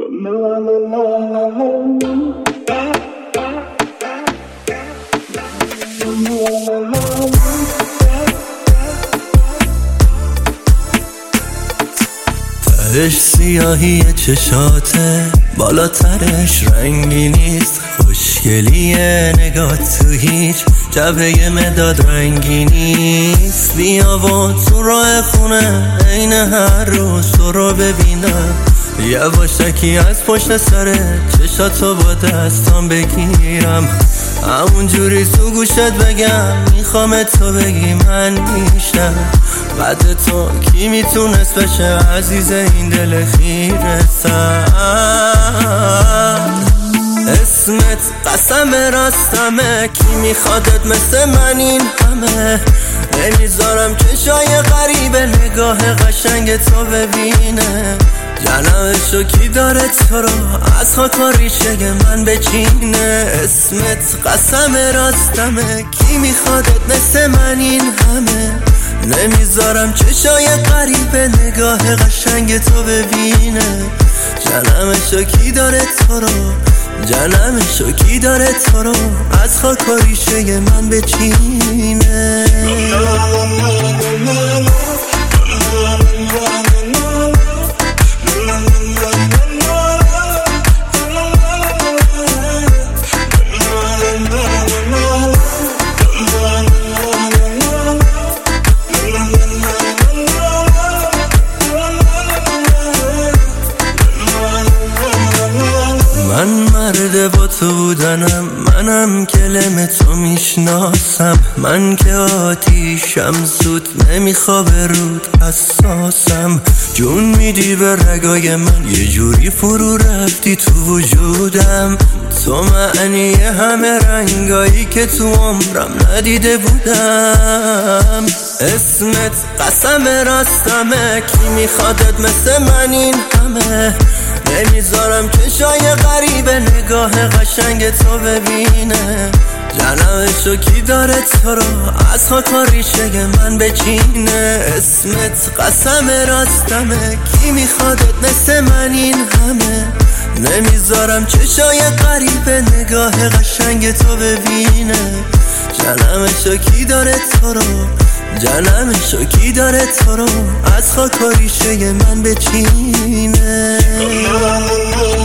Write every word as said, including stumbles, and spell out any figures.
تهش سیاهی چشاته، بالاترش رنگی نیست، خوشگلیه نگاه تو هیچ جبهه مداد رنگی نیست. بیا و تو راه خونه عین هر روز تو رو ببینم، یواشکی از پشت سر چشاتو با دستام بگیرم، همون جوری تو گوشت بگم میخوام تو بگی من میشم. بعد تو کی میتونست بشه عزیز این دل خیره سر؟ اسمت قسم راستمه، کی میخوادت مثل من این همه؟ نمیذارم چشای غریبه نگاه قشنگ تو ببینه، جنمشو کی داره تو رو از خاک و ریشه من بچینه. اسمت قسم راستمه، کی میخوادت مثل من این همه؟ نمیذارم چشای غریبه نگاه قشنگ تو ببینه، جنمشو کی داره تو رو جنمشو کی داره تو رو از خاک و ریشه من بچینه. من مرد با تو بودنم، منم کلم تو میشناسم، من که آتیشم زود نمیخوابه رود حساسم، جون میدی به رگای من، یه جوری فرو رفتی تو وجودم، تو معنی همه رنگایی که تو عمرم ندیده بودم. اسمت قسم راستمه، کی میخوادت مثل من این همه؟ نمیذارم چشای غریبه نگاه قشنگ تو ببینه، جنمشو کی داره تو رو از خاک و ریشه من بچینه. اسمت قسم راستمه، کی میخوادت مثل من این همه؟ نمیذارم چشای غریبه نگاه قشنگ تو ببینه، جنمشو کی داره تو رو جنمشو کی داره تو رو از خاک و ریشه من بچینه.